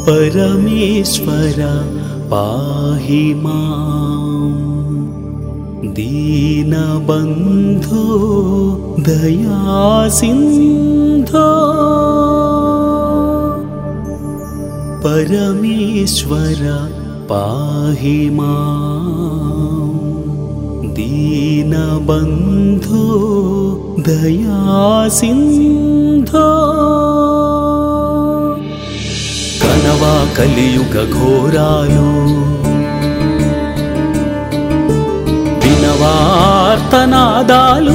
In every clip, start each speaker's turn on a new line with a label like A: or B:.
A: परमेश्वर पाहि मां दीनबन्धो दयासिन्धो परमेश्वर पाहि मां दीनबन्धो दयासिन्धो कनवा कलियुग घोरालो विनवार्तनादालु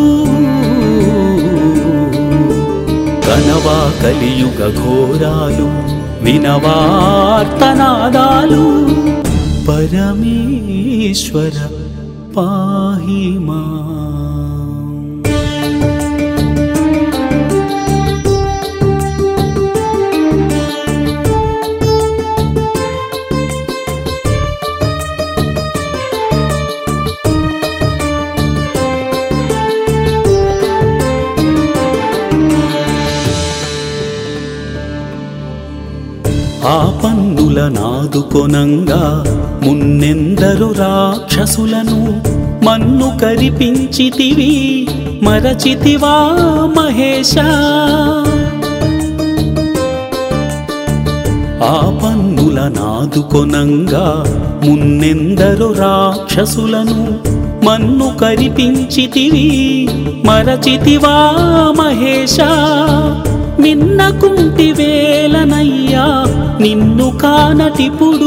A: कनवा कलियुग घोरालु विनवार्तनादालु परमेश्वर पाहि मां ఆపన్నులనాదుకొనంగా మున్నెందరు రాక్షసులను మన్ను కరిపించితివి మరచితివా మహేశ ఆపన్నులనాదుకొనంగా మున్నెందరు రాక్షసులను మన్ను కరిపించితివి మరచితివా మహేశ మిన్నకుంటి వేలనయ్యా నిన్ను కానటిపుడు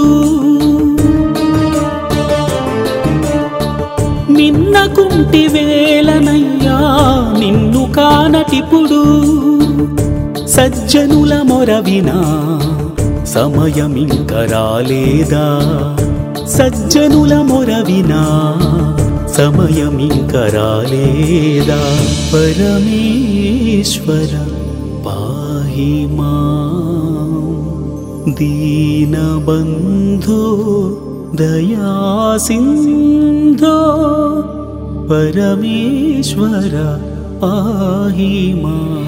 A: మిన్నకుంటి వేలనయ్యా నిన్ను కానటిపుడు సజ్జనుల మొరవినా సమయమింక రాలేదా సజ్జనుల మొరవినా సమయమింక రాలేదా పరమేశ్వర पाहि मां दीनबन्धो दयासिन्धो परमेश्वर पाहि मां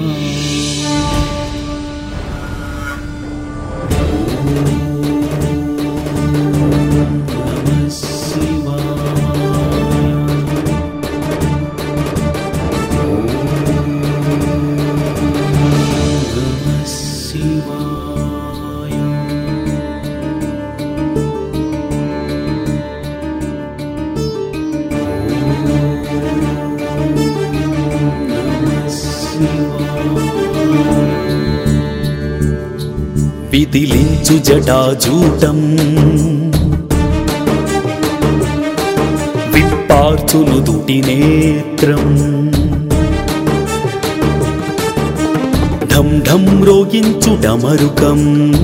A: విదిలించు జటాజూటం విప్పార్చును దుటి నేత్రం ఢం ఢం రోగించు డమరుకం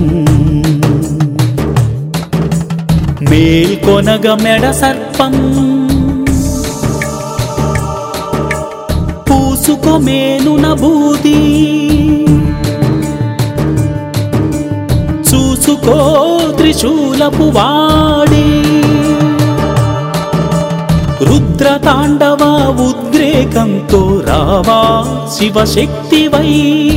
A: మేల్కొనగ మెడ సర్పం పూసుకోమేనున బూది చూసుకో త్రిశూలపు వాడి రుద్రతాండవ ఉద్రేకంతో రావా శివశక్తివై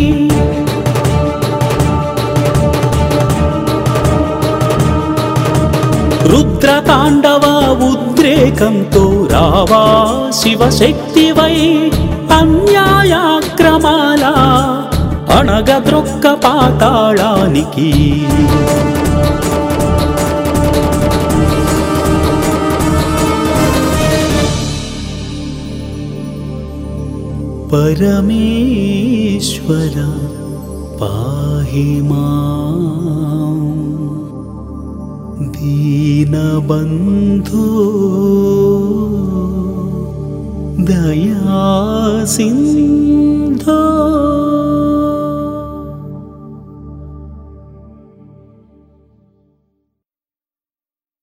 A: రుద్రతాండవ ఉద్రేకంతో రావా శివశక్తివై అన్యాయాక్రమాల అణగద్రొక్క పాతాళానికి परमेश्वर पाहि मां दीनबन्धो दयासिन्धो